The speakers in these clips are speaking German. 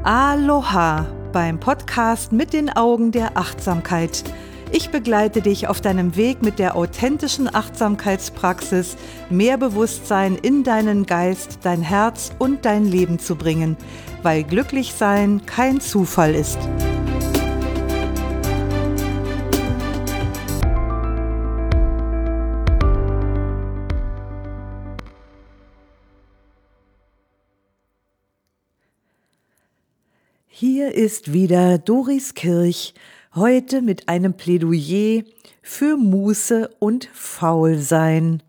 Aloha beim Podcast mit den Augen der Achtsamkeit. Ich begleite dich auf deinem Weg mit der authentischen Achtsamkeitspraxis, mehr Bewusstsein in deinen Geist, dein Herz und dein Leben zu bringen, weil glücklich sein kein Zufall ist. Hier ist wieder Doris Kirch, heute mit einem Plädoyer für Muße und Faulsein.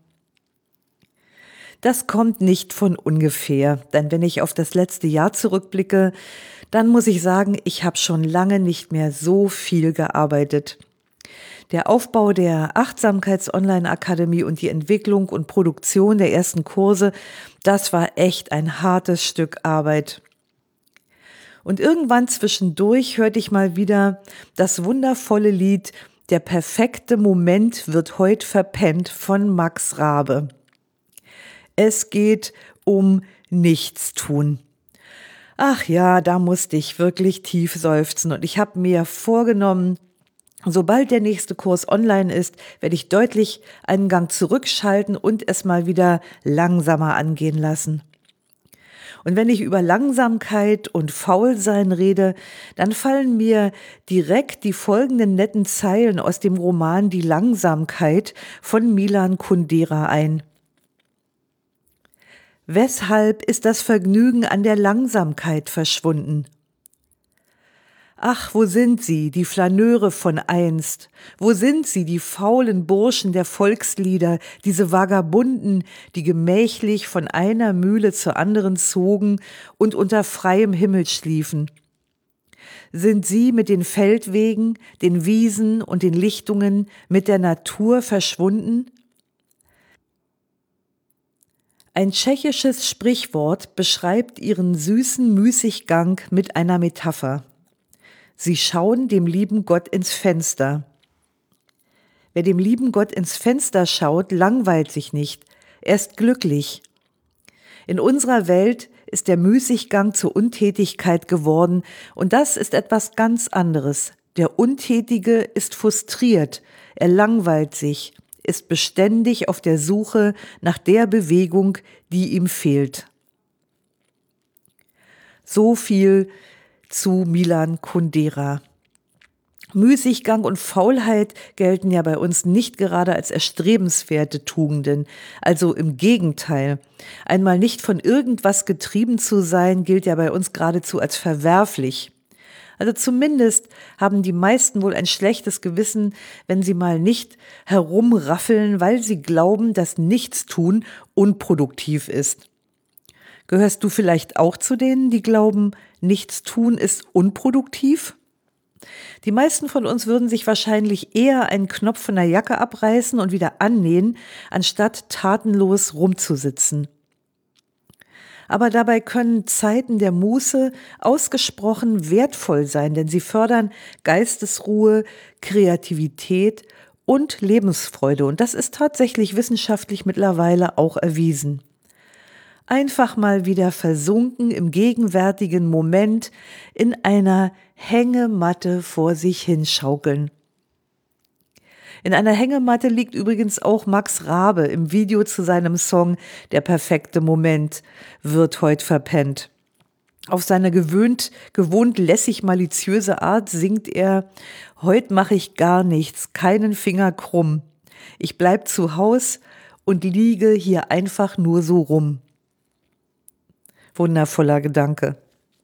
Das kommt nicht von ungefähr, denn wenn ich auf das letzte Jahr zurückblicke, dann muss ich sagen, ich habe schon lange nicht mehr so viel gearbeitet. Der Aufbau der Achtsamkeits-Online-Akademie und die Entwicklung und Produktion der ersten Kurse, das war echt ein hartes Stück Arbeit. Und irgendwann zwischendurch hörte ich mal wieder das wundervolle Lied »Der perfekte Moment wird heut verpennt« von Max Rabe. Es geht um Nichtstun. Ach ja, da musste ich wirklich tief seufzen und ich habe mir vorgenommen, sobald der nächste Kurs online ist, werde ich deutlich einen Gang zurückschalten und es mal wieder langsamer angehen lassen. Und wenn ich über Langsamkeit und Faulsein rede, dann fallen mir direkt die folgenden netten Zeilen aus dem Roman Die Langsamkeit von Milan Kundera ein. Weshalb ist das Vergnügen an der Langsamkeit verschwunden? Ach, wo sind sie, die Flaneure von einst? Wo sind sie, die faulen Burschen der Volkslieder, diese Vagabunden, die gemächlich von einer Mühle zur anderen zogen und unter freiem Himmel schliefen? Sind sie mit den Feldwegen, den Wiesen und den Lichtungen mit der Natur verschwunden? Ein tschechisches Sprichwort beschreibt ihren süßen Müßiggang mit einer Metapher. Sie schauen dem lieben Gott ins Fenster. Wer dem lieben Gott ins Fenster schaut, langweilt sich nicht. Er ist glücklich. In unserer Welt ist der Müßiggang zur Untätigkeit geworden und das ist etwas ganz anderes. Der Untätige ist frustriert, er langweilt sich, ist beständig auf der Suche nach der Bewegung, die ihm fehlt. So viel zu Milan Kundera. Müßiggang und Faulheit gelten ja bei uns nicht gerade als erstrebenswerte Tugenden, also im Gegenteil. Einmal nicht von irgendwas getrieben zu sein, gilt ja bei uns geradezu als verwerflich. Also zumindest haben die meisten wohl ein schlechtes Gewissen, wenn sie mal nicht herumraffeln, weil sie glauben, dass Nichtstun unproduktiv ist. Gehörst du vielleicht auch zu denen, die glauben, Nichtstun ist unproduktiv? Die meisten von uns würden sich wahrscheinlich eher einen Knopf von der Jacke abreißen und wieder annähen, anstatt tatenlos rumzusitzen. Aber dabei können Zeiten der Muße ausgesprochen wertvoll sein, denn sie fördern Geistesruhe, Kreativität und Lebensfreude. Und das ist tatsächlich wissenschaftlich mittlerweile auch erwiesen. Einfach mal wieder versunken im gegenwärtigen Moment in einer Hängematte vor sich hinschaukeln. In einer Hängematte liegt übrigens auch Max Rabe im Video zu seinem Song »Der perfekte Moment wird heut verpennt«. Auf seine gewohnt lässig maliziöse Art singt er: »Heut mache ich gar nichts, keinen Finger krumm. Ich bleib zu Haus und liege hier einfach nur so rum.« Wundervoller Gedanke.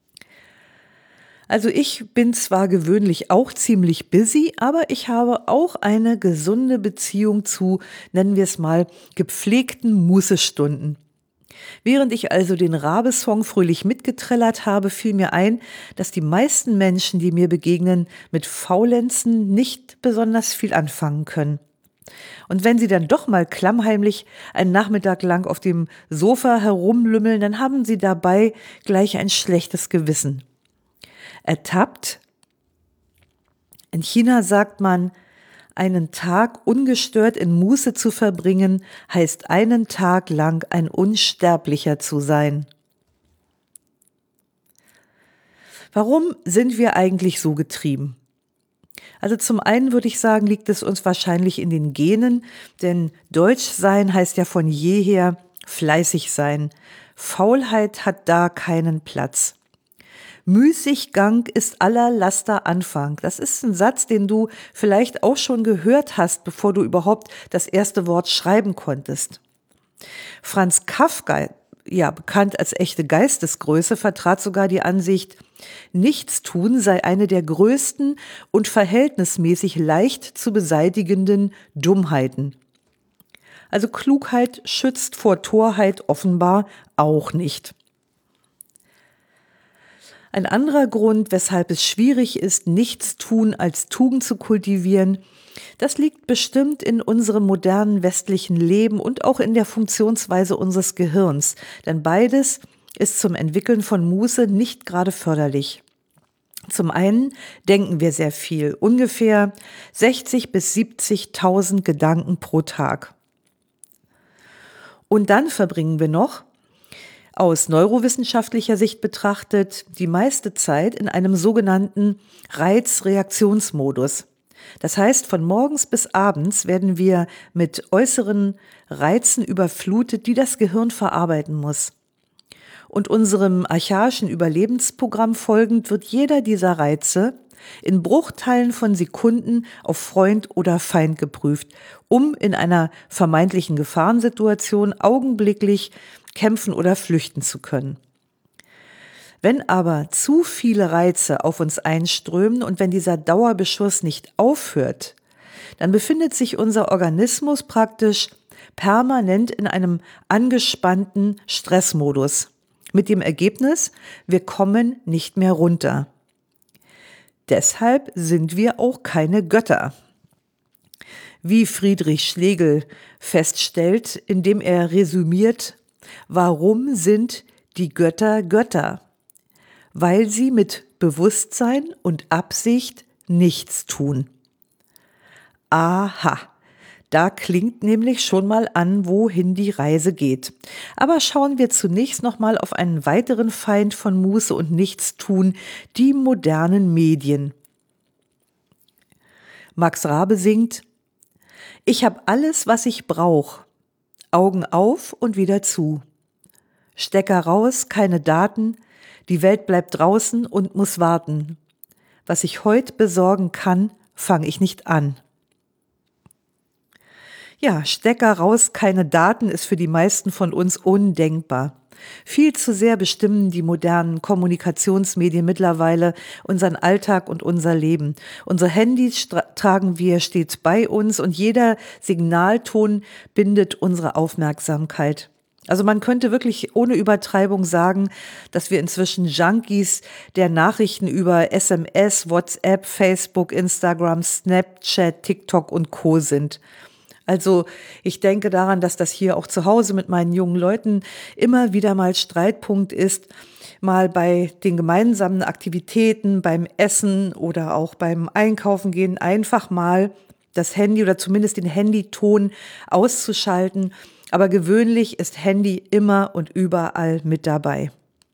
Also ich bin zwar gewöhnlich auch ziemlich busy, aber ich habe auch eine gesunde Beziehung zu, nennen wir es mal, gepflegten Mußestunden. Während ich also den Rabe-Song fröhlich mitgetrellert habe, fiel mir ein, dass die meisten Menschen, die mir begegnen, mit Faulenzen nicht besonders viel anfangen können. Und wenn sie dann doch mal klammheimlich einen Nachmittag lang auf dem Sofa herumlümmeln, dann haben sie dabei gleich ein schlechtes Gewissen. Ertappt? In China sagt man, einen Tag ungestört in Muße zu verbringen, heißt einen Tag lang ein Unsterblicher zu sein. Warum sind wir eigentlich so getrieben? Also zum einen würde ich sagen, liegt es uns wahrscheinlich in den Genen, denn Deutsch sein heißt ja von jeher fleißig sein. Faulheit hat da keinen Platz. Müßiggang ist aller Laster Anfang. Das ist ein Satz, den du vielleicht auch schon gehört hast, bevor du überhaupt das erste Wort schreiben konntest. Franz Kafka, ja bekannt als echte Geistesgröße, vertrat sogar die Ansicht, Nichtstun sei eine der größten und verhältnismäßig leicht zu beseitigenden Dummheiten. Also Klugheit schützt vor Torheit offenbar auch nicht. Ein anderer Grund, weshalb es schwierig ist, Nichtstun als Tugend zu kultivieren, das liegt bestimmt in unserem modernen westlichen Leben und auch in der Funktionsweise unseres Gehirns, denn beides ist zum Entwickeln von Muße nicht gerade förderlich. Zum einen denken wir sehr viel, ungefähr 60.000 bis 70.000 Gedanken pro Tag. Und dann verbringen wir noch, aus neurowissenschaftlicher Sicht betrachtet, die meiste Zeit in einem sogenannten Reizreaktionsmodus. Das heißt, von morgens bis abends werden wir mit äußeren Reizen überflutet, die das Gehirn verarbeiten muss. Und unserem archaischen Überlebensprogramm folgend wird jeder dieser Reize in Bruchteilen von Sekunden auf Freund oder Feind geprüft, um in einer vermeintlichen Gefahrensituation augenblicklich kämpfen oder flüchten zu können. Wenn aber zu viele Reize auf uns einströmen und wenn dieser Dauerbeschuss nicht aufhört, dann befindet sich unser Organismus praktisch permanent in einem angespannten Stressmodus. Mit dem Ergebnis, wir kommen nicht mehr runter. Deshalb sind wir auch keine Götter. Wie Friedrich Schlegel feststellt, indem er resümiert, warum sind die Götter Götter? Weil sie mit Bewusstsein und Absicht nichts tun. Aha, da klingt nämlich schon mal an, wohin die Reise geht. Aber schauen wir zunächst nochmal auf einen weiteren Feind von Muße und Nichtstun, die modernen Medien. Max Rabe singt, ich habe alles, was ich brauche. Augen auf und wieder zu. Stecker raus, keine Daten, die Welt bleibt draußen und muss warten. Was ich heute besorgen kann, fange ich nicht an. Ja, Stecker raus, keine Daten ist für die meisten von uns undenkbar. Viel zu sehr bestimmen die modernen Kommunikationsmedien mittlerweile unseren Alltag und unser Leben. Unsere Handys tragen wir stets bei uns und jeder Signalton bindet unsere Aufmerksamkeit. Also man könnte wirklich ohne Übertreibung sagen, dass wir inzwischen Junkies der Nachrichten über SMS, WhatsApp, Facebook, Instagram, Snapchat, TikTok und Co. sind. Also ich denke daran, dass das hier auch zu Hause mit meinen jungen Leuten immer wieder mal Streitpunkt ist, mal bei den gemeinsamen Aktivitäten, beim Essen oder auch beim Einkaufen gehen, einfach mal das Handy oder zumindest den Handyton auszuschalten. Aber gewöhnlich ist Handy immer und überall mit dabei.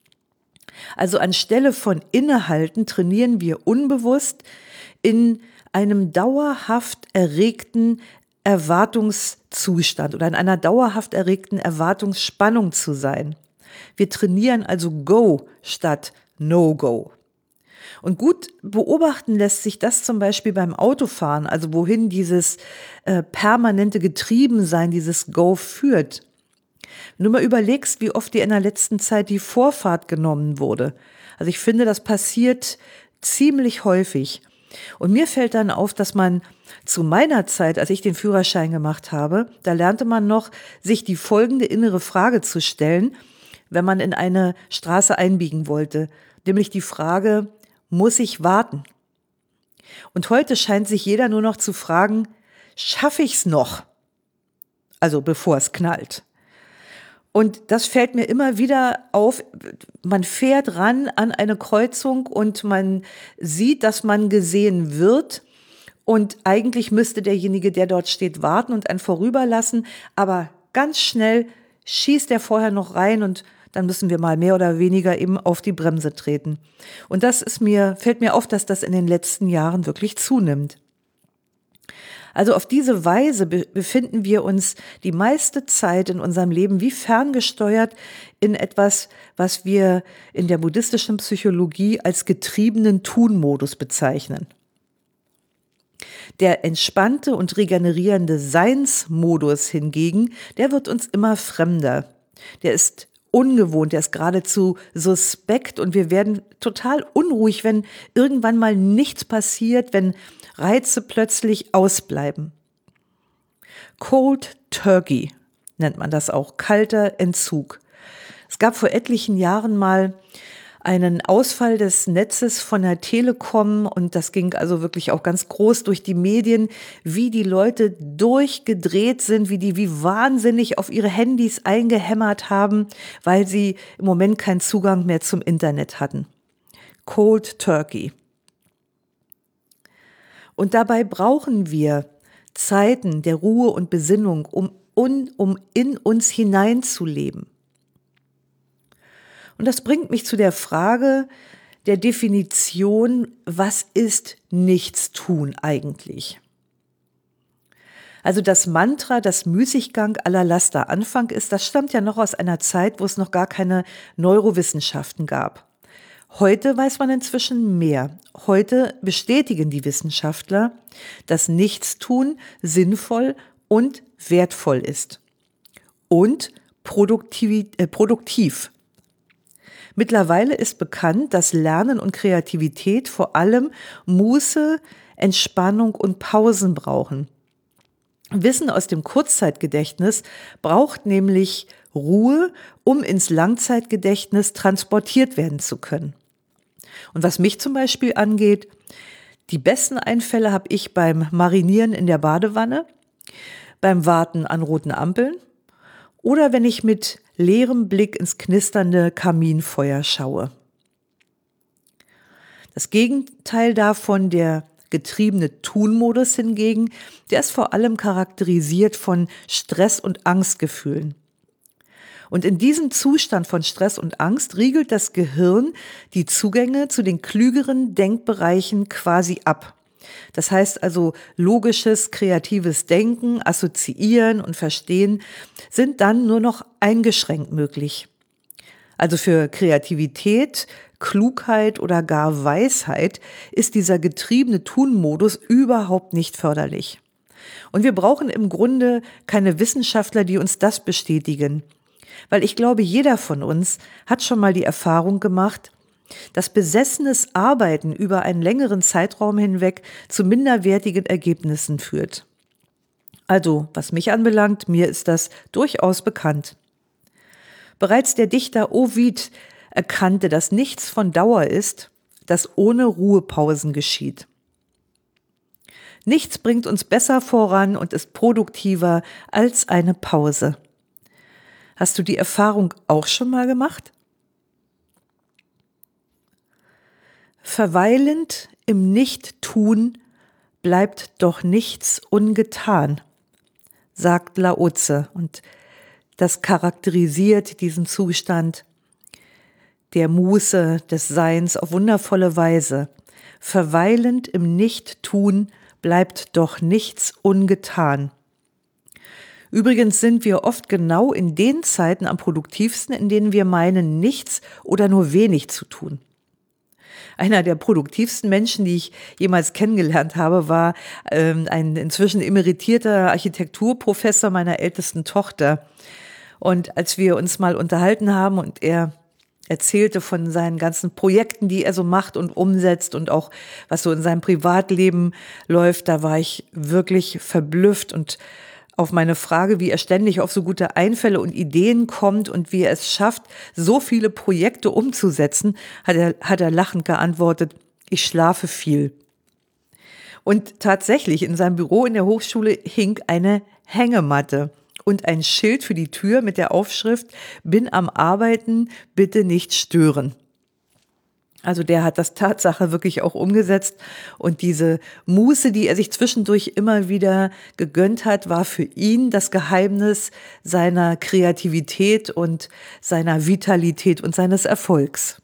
Also anstelle von Innehalten trainieren wir unbewusst in einem dauerhaft erregten Erwartungszustand oder in einer dauerhaft erregten Erwartungsspannung zu sein. Wir trainieren also Go statt No-Go. Und gut beobachten lässt sich das zum Beispiel beim Autofahren, also wohin dieses permanente Getriebensein, dieses Go führt. Wenn du mal überlegst, wie oft dir in der letzten Zeit die Vorfahrt genommen wurde. Also ich finde, das passiert ziemlich häufig. Und mir fällt dann auf, dass man zu meiner Zeit, als ich den Führerschein gemacht habe, da lernte man noch, sich die folgende innere Frage zu stellen, wenn man in eine Straße einbiegen wollte. Nämlich die Frage, muss ich warten? Und heute scheint sich jeder nur noch zu fragen, schaffe ich's noch? Also bevor es knallt. Und das fällt mir immer wieder auf. Man fährt ran an eine Kreuzung und man sieht, dass man gesehen wird. Und eigentlich müsste derjenige, der dort steht, warten und einen vorüberlassen. Aber ganz schnell schießt er vorher noch rein und dann müssen wir mal mehr oder weniger eben auf die Bremse treten. Und fällt mir auf, dass das in den letzten Jahren wirklich zunimmt. Also auf diese Weise befinden wir uns die meiste Zeit in unserem Leben wie ferngesteuert in etwas, was wir in der buddhistischen Psychologie als getriebenen Tun-Modus bezeichnen. Der entspannte und regenerierende Seinsmodus hingegen, der wird uns immer fremder. Der ist ungewohnt, der ist geradezu suspekt und wir werden total unruhig, wenn irgendwann mal nichts passiert, wenn Reize plötzlich ausbleiben. Cold Turkey nennt man das auch, kalter Entzug. Es gab vor etlichen Jahren mal einen Ausfall des Netzes von der Telekom und das ging also wirklich auch ganz groß durch die Medien, wie die Leute durchgedreht sind, wie die wie wahnsinnig auf ihre Handys eingehämmert haben, weil sie im Moment keinen Zugang mehr zum Internet hatten. Cold Turkey. Und dabei brauchen wir Zeiten der Ruhe und Besinnung, um in uns hineinzuleben. Und das bringt mich zu der Frage der Definition, was ist Nichtstun eigentlich? Also das Mantra, das Müßiggang aller Laster Anfang ist, das stammt ja noch aus einer Zeit, wo es noch gar keine Neurowissenschaften gab. Heute weiß man inzwischen mehr. Heute bestätigen die Wissenschaftler, dass Nichtstun sinnvoll und wertvoll ist. Und produktiv. Mittlerweile ist bekannt, dass Lernen und Kreativität vor allem Muße, Entspannung und Pausen brauchen. Wissen aus dem Kurzzeitgedächtnis braucht nämlich Ruhe, um ins Langzeitgedächtnis transportiert werden zu können. Und was mich zum Beispiel angeht, die besten Einfälle habe ich beim Marinieren in der Badewanne, beim Warten an roten Ampeln oder wenn ich mit leerem Blick ins knisternde Kaminfeuer schaue. Das Gegenteil davon, der getriebene Tun-Modus hingegen, der ist vor allem charakterisiert von Stress- und Angstgefühlen. Und in diesem Zustand von Stress und Angst riegelt das Gehirn die Zugänge zu den klügeren Denkbereichen quasi ab. Das heißt also, logisches, kreatives Denken, Assoziieren und Verstehen sind dann nur noch eingeschränkt möglich. Also für Kreativität, Klugheit oder gar Weisheit ist dieser getriebene Tun-Modus überhaupt nicht förderlich. Und wir brauchen im Grunde keine Wissenschaftler, die uns das bestätigen. Weil ich glaube, jeder von uns hat schon mal die Erfahrung gemacht, dass besessenes Arbeiten über einen längeren Zeitraum hinweg zu minderwertigen Ergebnissen führt. Also, was mich anbelangt, mir ist das durchaus bekannt. Bereits der Dichter Ovid erkannte, dass nichts von Dauer ist, das ohne Ruhepausen geschieht. Nichts bringt uns besser voran und ist produktiver als eine Pause. Hast du die Erfahrung auch schon mal gemacht? Verweilend im Nichttun bleibt doch nichts ungetan, sagt Lao Tse. Und das charakterisiert diesen Zustand der Muße, des Seins auf wundervolle Weise. Verweilend im Nichttun bleibt doch nichts ungetan. Übrigens sind wir oft genau in den Zeiten am produktivsten, in denen wir meinen, nichts oder nur wenig zu tun. Einer der produktivsten Menschen, die ich jemals kennengelernt habe, war ein inzwischen emeritierter Architekturprofessor meiner ältesten Tochter. Und als wir uns mal unterhalten haben und er erzählte von seinen ganzen Projekten, die er so macht und umsetzt und auch was so in seinem Privatleben läuft, da war ich wirklich verblüfft und auf meine Frage, wie er ständig auf so gute Einfälle und Ideen kommt und wie er es schafft, so viele Projekte umzusetzen, hat er lachend geantwortet, ich schlafe viel. Und tatsächlich, in seinem Büro in der Hochschule hing eine Hängematte und ein Schild für die Tür mit der Aufschrift, bin am Arbeiten, bitte nicht stören. Also der hat das Tatsache wirklich auch umgesetzt und diese Muße, die er sich zwischendurch immer wieder gegönnt hat, war für ihn das Geheimnis seiner Kreativität und seiner Vitalität und seines Erfolgs.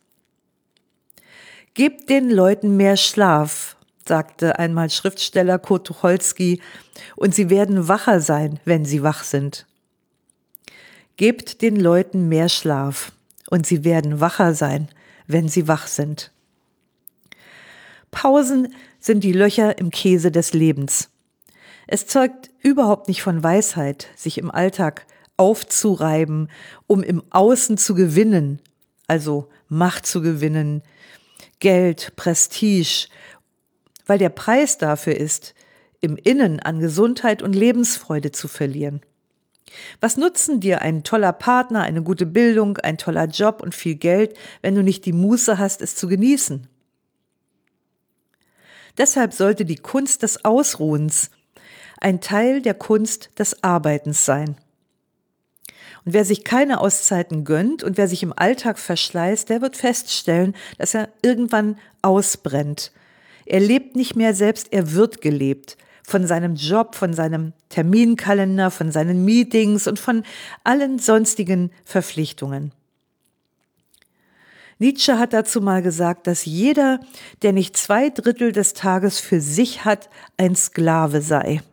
Gebt den Leuten mehr Schlaf, sagte einmal Schriftsteller Kurt Tucholsky, und sie werden wacher sein, wenn sie wach sind. Gebt den Leuten mehr Schlaf und sie werden wacher sein, wenn sie wach sind. Pausen sind die Löcher im Käse des Lebens. Es zeugt überhaupt nicht von Weisheit, sich im Alltag aufzureiben, um im Außen zu gewinnen, also Macht zu gewinnen, Geld, Prestige, weil der Preis dafür ist, im Innen an Gesundheit und Lebensfreude zu verlieren. Was nutzen dir ein toller Partner, eine gute Bildung, ein toller Job und viel Geld, wenn du nicht die Muße hast, es zu genießen? Deshalb sollte die Kunst des Ausruhens ein Teil der Kunst des Arbeitens sein. Und wer sich keine Auszeiten gönnt und wer sich im Alltag verschleißt, der wird feststellen, dass er irgendwann ausbrennt. Er lebt nicht mehr selbst, er wird gelebt. Von seinem Job, von seinem Terminkalender, von seinen Meetings und von allen sonstigen Verpflichtungen. Nietzsche hat dazu mal gesagt, dass jeder, der nicht 2/3 des Tages für sich hat, ein Sklave sei.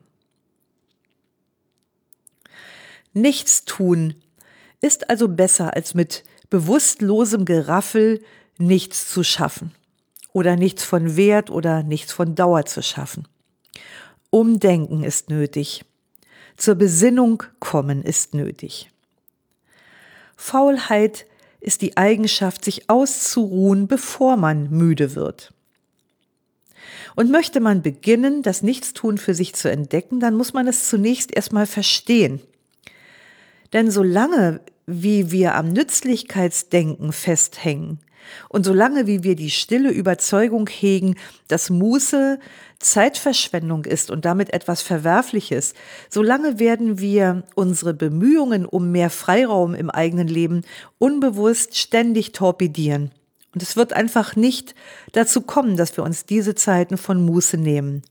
Nichts tun ist also besser, als mit bewusstlosem Geraffel nichts zu schaffen oder nichts von Wert oder nichts von Dauer zu schaffen. Umdenken ist nötig. Zur Besinnung kommen ist nötig. Faulheit ist die Eigenschaft, sich auszuruhen, bevor man müde wird. Und möchte man beginnen, das Nichtstun für sich zu entdecken, dann muss man es zunächst erstmal verstehen. Denn solange wie wir am Nützlichkeitsdenken festhängen und solange wie wir die stille Überzeugung hegen, dass Muße Zeitverschwendung ist und damit etwas Verwerfliches, solange werden wir unsere Bemühungen um mehr Freiraum im eigenen Leben unbewusst ständig torpedieren. Und es wird einfach nicht dazu kommen, dass wir uns diese Zeiten von Muße nehmen.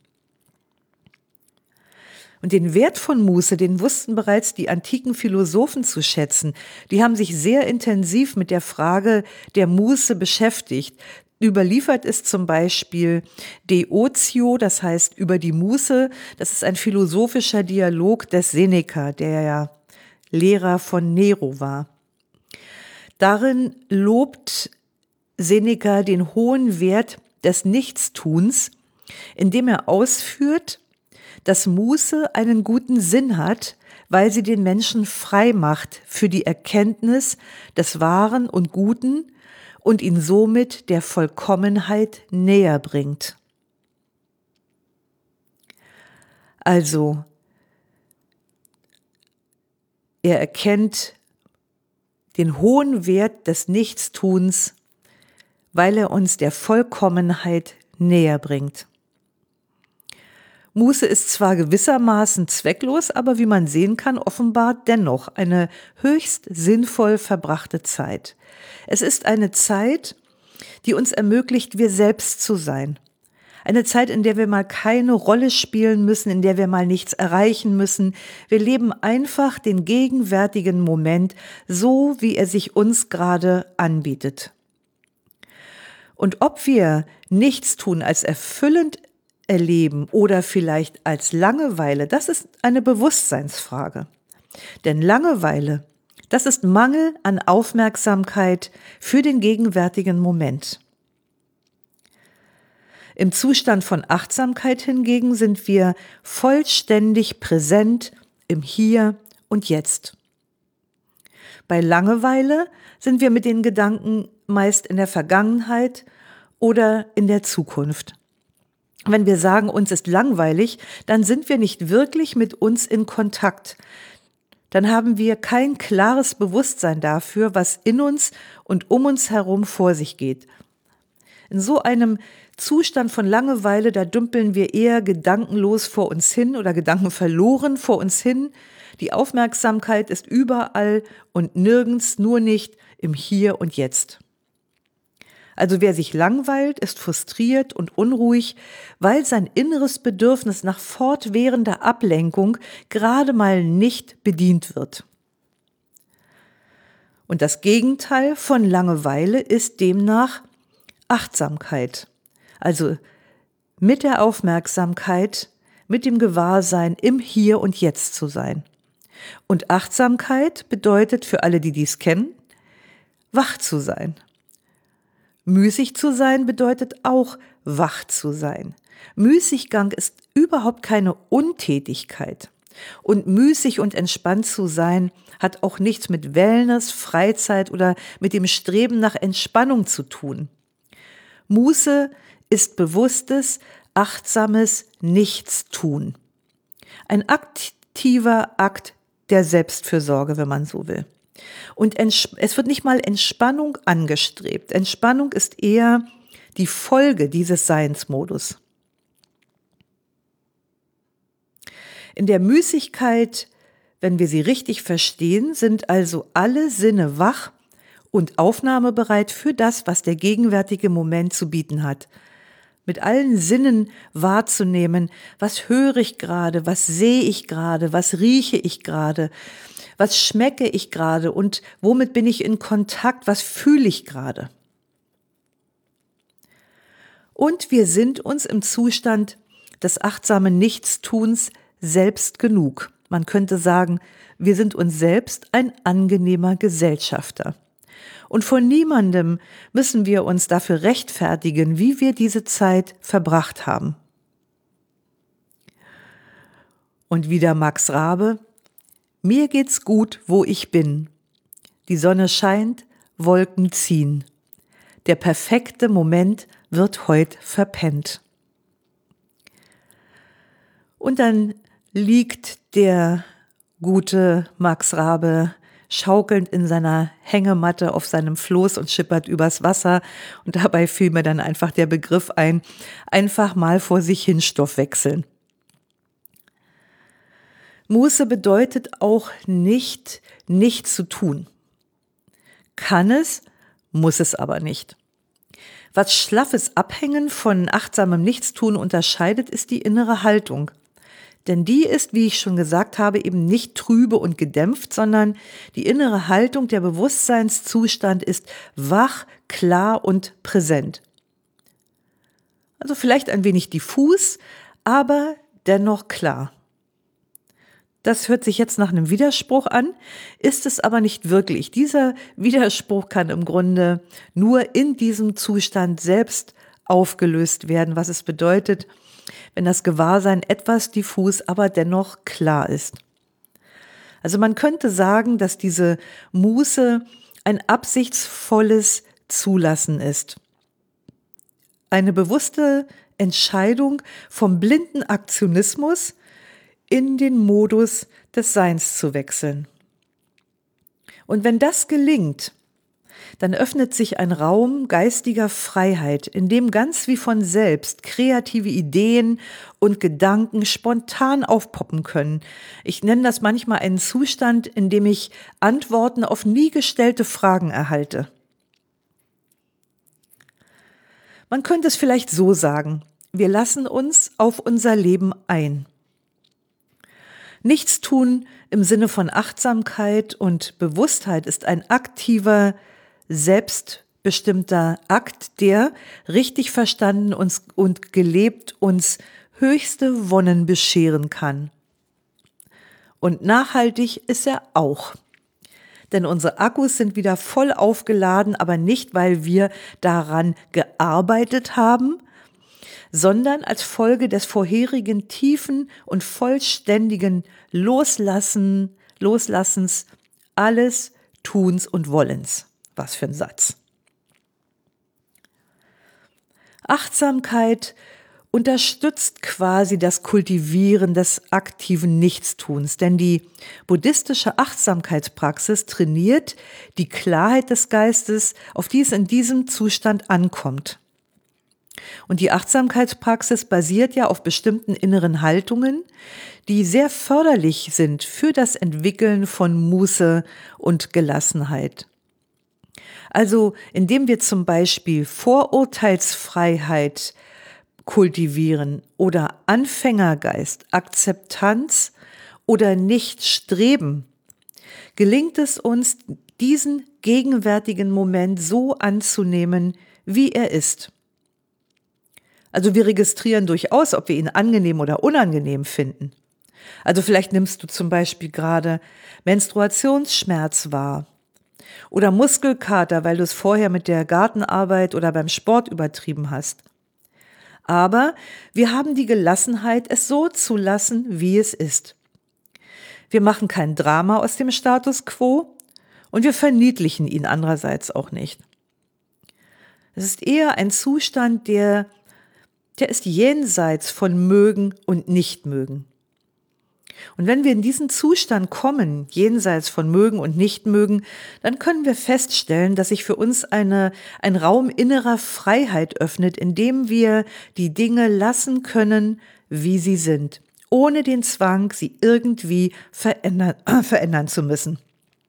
Und den Wert von Muße, den wussten bereits die antiken Philosophen zu schätzen. Die haben sich sehr intensiv mit der Frage der Muße beschäftigt. Überliefert ist zum Beispiel De Otio, das heißt über die Muße. Das ist ein philosophischer Dialog des Seneca, der ja Lehrer von Nero war. Darin lobt Seneca den hohen Wert des Nichtstuns, indem er ausführt, dass Muße einen guten Sinn hat, weil sie den Menschen frei macht für die Erkenntnis des Wahren und Guten und ihn somit der Vollkommenheit näher bringt. Also, er erkennt den hohen Wert des Nichtstuns, weil er uns der Vollkommenheit näher bringt. Muße ist zwar gewissermaßen zwecklos, aber wie man sehen kann, offenbar dennoch eine höchst sinnvoll verbrachte Zeit. Es ist eine Zeit, die uns ermöglicht, wir selbst zu sein. Eine Zeit, in der wir mal keine Rolle spielen müssen, in der wir mal nichts erreichen müssen. Wir leben einfach den gegenwärtigen Moment so, wie er sich uns gerade anbietet. Und ob wir Nichtstun als erfüllend erleben oder vielleicht als Langeweile, das ist eine Bewusstseinsfrage. Denn Langeweile, das ist Mangel an Aufmerksamkeit für den gegenwärtigen Moment. Im Zustand von Achtsamkeit hingegen sind wir vollständig präsent im Hier und Jetzt. Bei Langeweile sind wir mit den Gedanken meist in der Vergangenheit oder in der Zukunft. Wenn wir sagen, uns ist langweilig, dann sind wir nicht wirklich mit uns in Kontakt. Dann haben wir kein klares Bewusstsein dafür, was in uns und um uns herum vor sich geht. In so einem Zustand von Langeweile, da dümpeln wir eher gedankenlos vor uns hin oder gedankenverloren vor uns hin. Die Aufmerksamkeit ist überall und nirgends, nur nicht im Hier und Jetzt. Also wer sich langweilt, ist frustriert und unruhig, weil sein inneres Bedürfnis nach fortwährender Ablenkung gerade mal nicht bedient wird. Und das Gegenteil von Langeweile ist demnach Achtsamkeit. Also mit der Aufmerksamkeit, mit dem Gewahrsein im Hier und Jetzt zu sein. Und Achtsamkeit bedeutet für alle, die dies kennen, wach zu sein. Müßig zu sein bedeutet auch wach zu sein. Müßiggang ist überhaupt keine Untätigkeit. Und müßig und entspannt zu sein hat auch nichts mit Wellness, Freizeit oder mit dem Streben nach Entspannung zu tun. Muße ist bewusstes, achtsames Nichtstun. Ein aktiver Akt der Selbstfürsorge, wenn man so will. Und es wird nicht mal Entspannung angestrebt. Entspannung ist eher die Folge dieses Seinsmodus. In der Müßigkeit, wenn wir sie richtig verstehen, sind also alle Sinne wach und aufnahmebereit für das, was der gegenwärtige Moment zu bieten hat. Mit allen Sinnen wahrzunehmen, was höre ich gerade, was sehe ich gerade, was rieche ich gerade, was schmecke ich gerade und womit bin ich in Kontakt, was fühle ich gerade. Und wir sind uns im Zustand des achtsamen Nichtstuns selbst genug. Man könnte sagen, wir sind uns selbst ein angenehmer Gesellschafter. Und von niemandem müssen wir uns dafür rechtfertigen, wie wir diese Zeit verbracht haben. Und wieder Max Rabe: Mir geht's gut, wo ich bin. Die Sonne scheint, Wolken ziehen. Der perfekte Moment wird heut verpennt. Und dann liegt der gute Max Rabe schaukelnd in seiner Hängematte auf seinem Floß und schippert übers Wasser. Und dabei fiel mir dann einfach der Begriff ein, einfach mal vor sich hin Stoffwechseln. Muße bedeutet auch nicht, nichts zu tun. Kann es, muss es aber nicht. Was schlaffes Abhängen von achtsamem Nichtstun unterscheidet, ist die innere Haltung. Denn die ist, wie ich schon gesagt habe, eben nicht trübe und gedämpft, sondern die innere Haltung, der Bewusstseinszustand ist wach, klar und präsent. Also vielleicht ein wenig diffus, aber dennoch klar. Das hört sich jetzt nach einem Widerspruch an, ist es aber nicht wirklich. Dieser Widerspruch kann im Grunde nur in diesem Zustand selbst aufgelöst werden, was es bedeutet, wenn das Gewahrsein etwas diffus, aber dennoch klar ist. Also man könnte sagen, dass diese Muße ein absichtsvolles Zulassen ist. Eine bewusste Entscheidung vom blinden Aktionismus in den Modus des Seins zu wechseln. Und wenn das gelingt, dann öffnet sich ein Raum geistiger Freiheit, in dem ganz wie von selbst kreative Ideen und Gedanken spontan aufpoppen können. Ich nenne das manchmal einen Zustand, in dem ich Antworten auf nie gestellte Fragen erhalte. Man könnte es vielleicht so sagen: Wir lassen uns auf unser Leben ein. Nichtstun im Sinne von Achtsamkeit und Bewusstheit ist ein aktiver, selbstbestimmter Akt, der, richtig verstanden und gelebt, uns höchste Wonnen bescheren kann. Und nachhaltig ist er auch. Denn unsere Akkus sind wieder voll aufgeladen, aber nicht, weil wir daran gearbeitet haben, sondern als Folge des vorherigen tiefen und vollständigen Loslassens alles Tuns und Wollens. Was für ein Satz. Achtsamkeit unterstützt quasi das Kultivieren des aktiven Nichtstuns, denn die buddhistische Achtsamkeitspraxis trainiert die Klarheit des Geistes, auf die es in diesem Zustand ankommt. Und die Achtsamkeitspraxis basiert ja auf bestimmten inneren Haltungen, die sehr förderlich sind für das Entwickeln von Muße und Gelassenheit. Also indem wir zum Beispiel Vorurteilsfreiheit kultivieren oder Anfängergeist, Akzeptanz oder Nichtstreben, gelingt es uns, diesen gegenwärtigen Moment so anzunehmen, wie er ist. Also wir registrieren durchaus, ob wir ihn angenehm oder unangenehm finden. Also vielleicht nimmst du zum Beispiel gerade Menstruationsschmerz wahr oder Muskelkater, weil du es vorher mit der Gartenarbeit oder beim Sport übertrieben hast. Aber wir haben die Gelassenheit, es so zu lassen, wie es ist. Wir machen kein Drama aus dem Status quo und wir verniedlichen ihn andererseits auch nicht. Es ist eher ein Zustand, der ist jenseits von mögen und nicht mögen. Und wenn wir in diesen Zustand kommen, jenseits von mögen und nicht mögen, dann können wir feststellen, dass sich für uns ein Raum innerer Freiheit öffnet, in dem wir die Dinge lassen können, wie sie sind, ohne den Zwang, sie irgendwie verändern zu müssen.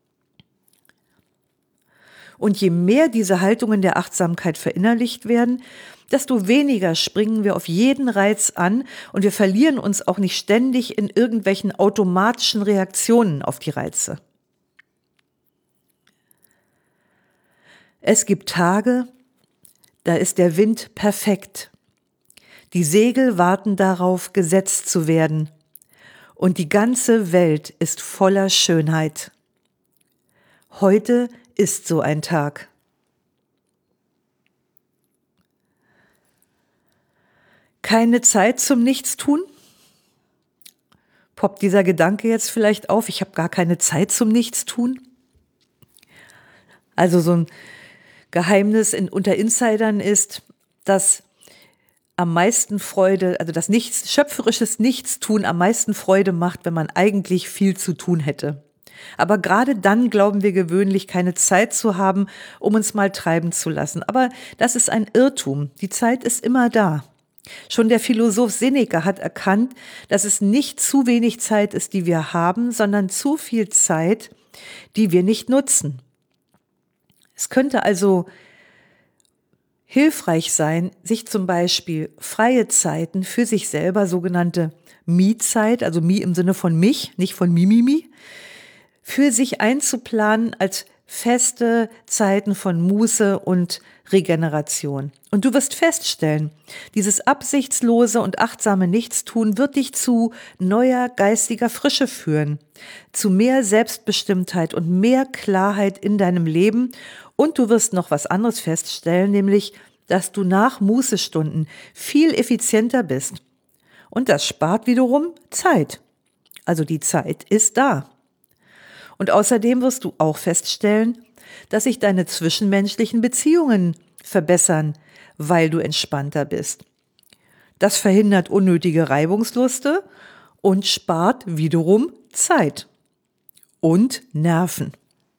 Und je mehr diese Haltungen der Achtsamkeit verinnerlicht werden, desto weniger springen wir auf jeden Reiz an und wir verlieren uns auch nicht ständig in irgendwelchen automatischen Reaktionen auf die Reize. Es gibt Tage, da ist der Wind perfekt. Die Segel warten darauf, gesetzt zu werden. Und die ganze Welt ist voller Schönheit. Heute ist so ein Tag. Keine Zeit zum Nichtstun? Poppt dieser Gedanke jetzt vielleicht auf, ich habe gar keine Zeit zum Nichtstun? Also so ein Geheimnis unter Insidern ist, dass am meisten Freude, also das schöpferisches Nichtstun am meisten Freude macht, wenn man eigentlich viel zu tun hätte. Aber gerade dann glauben wir gewöhnlich, keine Zeit zu haben, um uns mal treiben zu lassen. Aber das ist ein Irrtum. Die Zeit ist immer da. Schon der Philosoph Seneca hat erkannt, dass es nicht zu wenig Zeit ist, die wir haben, sondern zu viel Zeit, die wir nicht nutzen. Es könnte also hilfreich sein, sich zum Beispiel freie Zeiten für sich selber, sogenannte Me-Zeit, also Me im Sinne von mich, nicht von Mimimi, für sich einzuplanen als feste Zeiten von Muße und Regeneration. Und du wirst feststellen, dieses absichtslose und achtsame Nichtstun wird dich zu neuer geistiger Frische führen, zu mehr Selbstbestimmtheit und mehr Klarheit in deinem Leben. Und du wirst noch was anderes feststellen, nämlich, dass du nach Mußestunden viel effizienter bist. Und das spart wiederum Zeit. Also die Zeit ist da. Und außerdem wirst du auch feststellen, dass sich deine zwischenmenschlichen Beziehungen verbessern, weil du entspannter bist. Das verhindert unnötige Reibungsluste und spart wiederum Zeit und Nerven.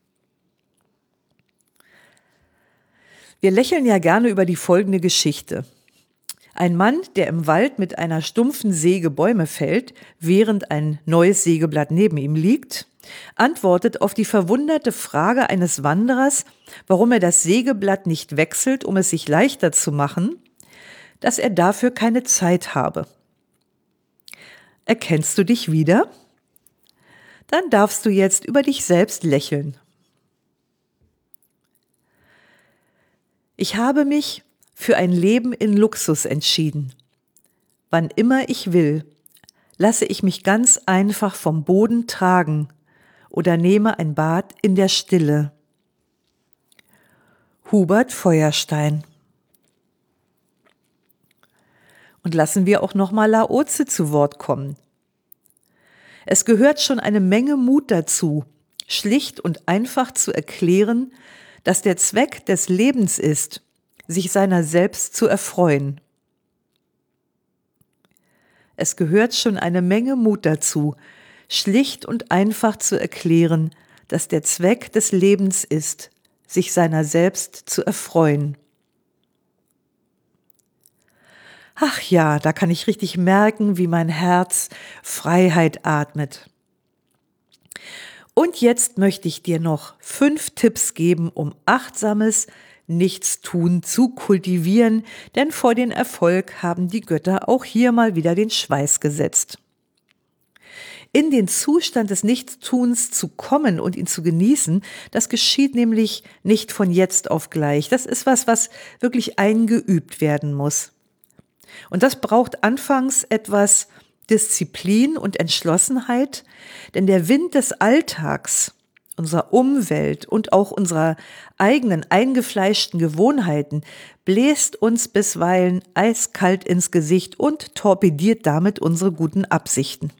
Wir lächeln ja gerne über die folgende Geschichte. Ein Mann, der im Wald mit einer stumpfen Säge Bäume fällt, während ein neues Sägeblatt neben ihm liegt, antwortet auf die verwunderte Frage eines Wanderers, warum er das Sägeblatt nicht wechselt, um es sich leichter zu machen, dass er dafür keine Zeit habe. Erkennst du dich wieder? Dann darfst du jetzt über dich selbst lächeln. Ich habe mich für ein Leben in Luxus entschieden. Wann immer ich will, lasse ich mich ganz einfach vom Boden tragen oder nehme ein Bad in der Stille. Hubert Feuerstein. Und lassen wir auch nochmal Laozi zu Wort kommen. Es gehört schon eine Menge Mut dazu, schlicht und einfach zu erklären, dass der Zweck des Lebens ist, sich seiner selbst zu erfreuen. Es gehört schon eine Menge Mut dazu, schlicht und einfach zu erklären, dass der Zweck des Lebens ist, sich seiner selbst zu erfreuen. Ach ja, da kann ich richtig merken, wie mein Herz Freiheit atmet. Und jetzt möchte ich dir noch 5 Tipps geben, um achtsames Nichtstun zu kultivieren, denn vor den Erfolg haben die Götter auch hier mal wieder den Schweiß gesetzt. In den Zustand des Nichtstuns zu kommen und ihn zu genießen, das geschieht nämlich nicht von jetzt auf gleich. Das ist was wirklich eingeübt werden muss. Und das braucht anfangs etwas Disziplin und Entschlossenheit, denn der Wind des Alltags, unserer Umwelt und auch unserer eigenen eingefleischten Gewohnheiten bläst uns bisweilen eiskalt ins Gesicht und torpediert damit unsere guten Absichten.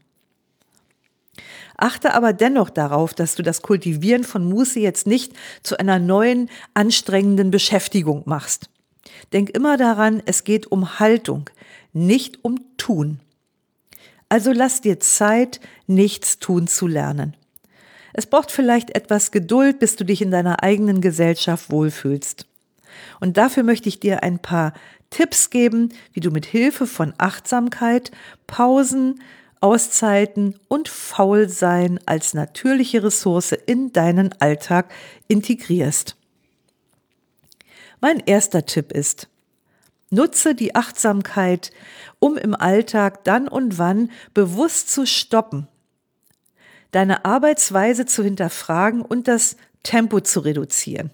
Achte aber dennoch darauf, dass du das Kultivieren von Muße jetzt nicht zu einer neuen, anstrengenden Beschäftigung machst. Denk immer daran, es geht um Haltung, nicht um Tun. Also lass dir Zeit, nichts tun zu lernen. Es braucht vielleicht etwas Geduld, bis du dich in deiner eigenen Gesellschaft wohlfühlst. Und dafür möchte ich dir ein paar Tipps geben, wie du mit Hilfe von Achtsamkeit, Pausen, Auszeiten und Faulsein als natürliche Ressource in deinen Alltag integrierst. Mein erster Tipp ist: Nutze die Achtsamkeit, um im Alltag dann und wann bewusst zu stoppen, deine Arbeitsweise zu hinterfragen und das Tempo zu reduzieren.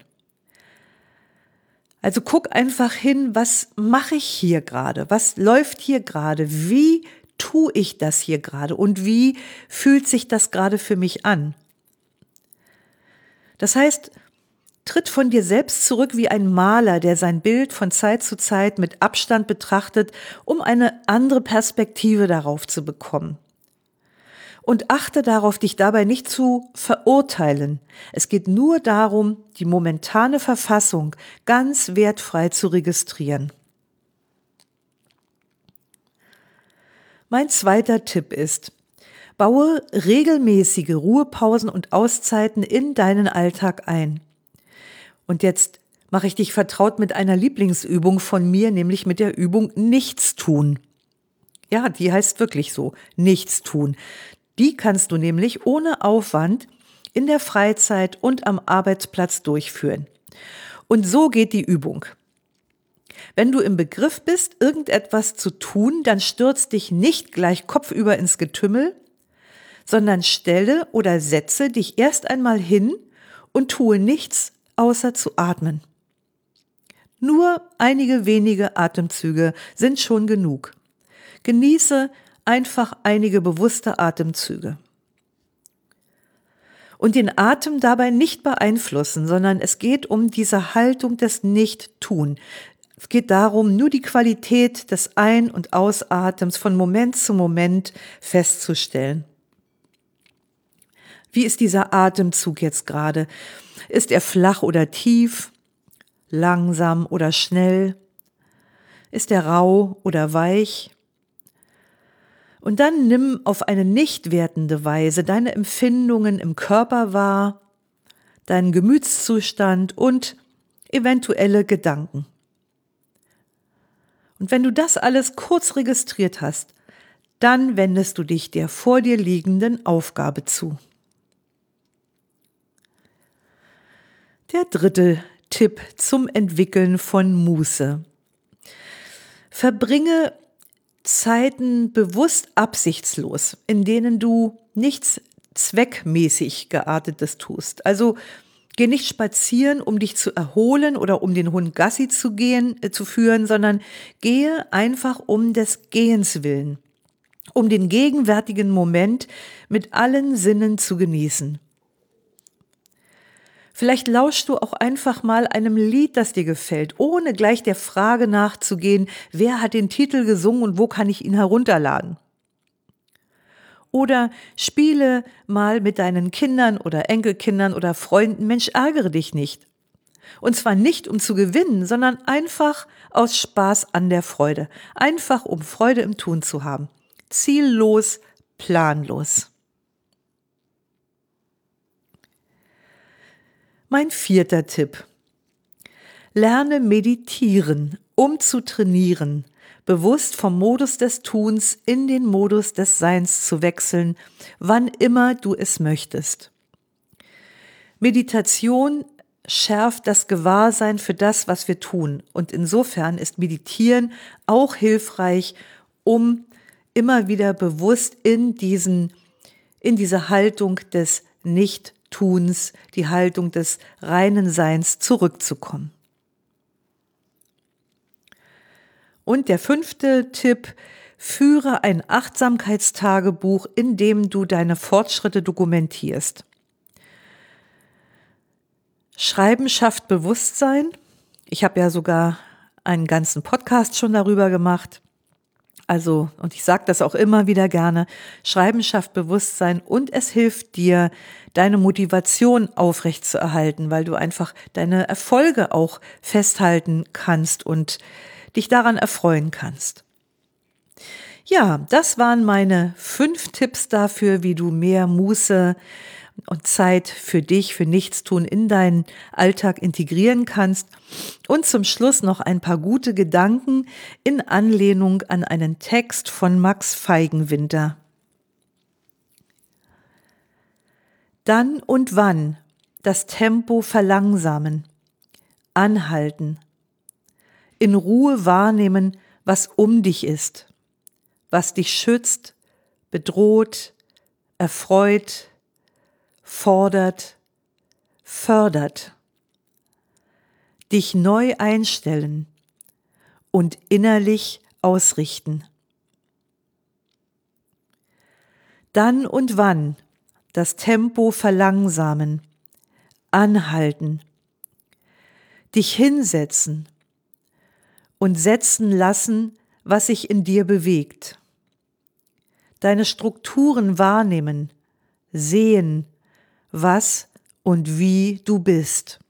Also guck einfach hin, was mache ich hier gerade? Was läuft hier gerade? Wie tue ich das hier gerade? Und wie fühlt sich das gerade für mich an? Das heißt, tritt von dir selbst zurück wie ein Maler, der sein Bild von Zeit zu Zeit mit Abstand betrachtet, um eine andere Perspektive darauf zu bekommen. Und achte darauf, dich dabei nicht zu verurteilen. Es geht nur darum, die momentane Verfassung ganz wertfrei zu registrieren. Mein zweiter Tipp ist: Baue regelmäßige Ruhepausen und Auszeiten in deinen Alltag ein. Und jetzt mache ich dich vertraut mit einer Lieblingsübung von mir, nämlich mit der Übung Nichtstun. Ja, die heißt wirklich so, Nichtstun. Die kannst du nämlich ohne Aufwand in der Freizeit und am Arbeitsplatz durchführen. Und so geht die Übung. Wenn du im Begriff bist, irgendetwas zu tun, dann stürz dich nicht gleich kopfüber ins Getümmel, sondern stelle oder setze dich erst einmal hin und tue nichts, außer zu atmen. Nur einige wenige Atemzüge sind schon genug. Genieße einfach einige bewusste Atemzüge. Und den Atem dabei nicht beeinflussen, sondern es geht um diese Haltung des Nicht-Tun. Es geht darum, nur die Qualität des Ein- und Ausatems von Moment zu Moment festzustellen. Wie ist dieser Atemzug jetzt gerade? Ist er flach oder tief, langsam oder schnell? Ist er rau oder weich? Und dann nimm auf eine nicht wertende Weise deine Empfindungen im Körper wahr, deinen Gemütszustand und eventuelle Gedanken. Und wenn du das alles kurz registriert hast, dann wendest du dich der vor dir liegenden Aufgabe zu. Der dritte Tipp zum Entwickeln von Muße: Verbringe Zeiten bewusst absichtslos, in denen du nichts zweckmäßig Geartetes tust. Also geh nicht spazieren, um dich zu erholen oder um den Hund Gassi zu führen, sondern gehe einfach um des Gehens willen, um den gegenwärtigen Moment mit allen Sinnen zu genießen. Vielleicht lauschst du auch einfach mal einem Lied, das dir gefällt, ohne gleich der Frage nachzugehen, wer hat den Titel gesungen und wo kann ich ihn herunterladen? Oder spiele mal mit deinen Kindern oder Enkelkindern oder Freunden, Mensch, ärgere dich nicht. Und zwar nicht, um zu gewinnen, sondern einfach aus Spaß an der Freude. Einfach, um Freude im Tun zu haben. Ziellos, planlos. Mein vierter Tipp: Lerne meditieren, um zu trainieren, bewusst vom Modus des Tuns in den Modus des Seins zu wechseln, wann immer du es möchtest. Meditation schärft das Gewahrsein für das, was wir tun. Und insofern ist Meditieren auch hilfreich, um immer wieder bewusst in diese Haltung des Nichttuns, die Haltung des reinen Seins zurückzukommen. Und der 5. Tipp: Führe ein Achtsamkeitstagebuch, in dem du deine Fortschritte dokumentierst. Schreiben schafft Bewusstsein. Ich habe ja sogar einen ganzen Podcast schon darüber gemacht. Und ich sage das auch immer wieder gerne, Schreiben schafft Bewusstsein und es hilft dir, deine Motivation aufrechtzuerhalten, weil du einfach deine Erfolge auch festhalten kannst und dich daran erfreuen kannst. Ja, das waren meine 5 Tipps dafür, wie du mehr Muße und Zeit für dich, für Nichtstun in deinen Alltag integrieren kannst. Und zum Schluss noch ein paar gute Gedanken in Anlehnung an einen Text von Max Feigenwinter. Dann und wann das Tempo verlangsamen, anhalten, in Ruhe wahrnehmen, was um dich ist, was dich schützt, bedroht, erfreut, fordert, fördert. Dich neu einstellen und innerlich ausrichten. Dann und wann das Tempo verlangsamen, anhalten, dich hinsetzen und setzen lassen, was sich in dir bewegt. Deine Strukturen wahrnehmen, sehen, was und wie du bist.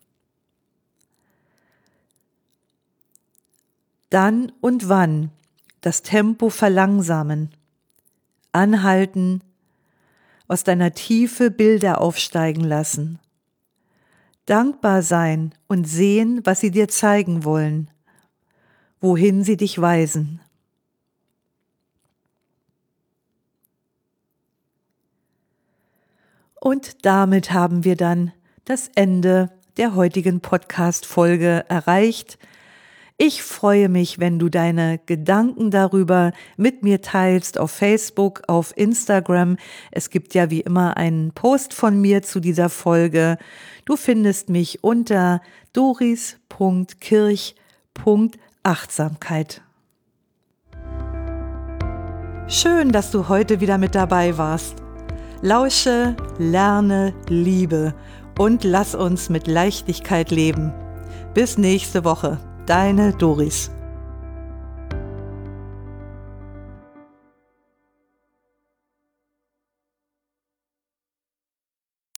Dann und wann das Tempo verlangsamen, anhalten, aus deiner Tiefe Bilder aufsteigen lassen. Dankbar sein und sehen, was sie dir zeigen wollen, wohin sie dich weisen. Und damit haben wir dann das Ende der heutigen Podcast-Folge erreicht. Ich freue mich, wenn du deine Gedanken darüber mit mir teilst auf Facebook, auf Instagram. Es gibt ja wie immer einen Post von mir zu dieser Folge. Du findest mich unter doris.kirch.achtsamkeit. Schön, dass du heute wieder mit dabei warst. Lausche, lerne, liebe und lass uns mit Leichtigkeit leben. Bis nächste Woche. Deine Doris.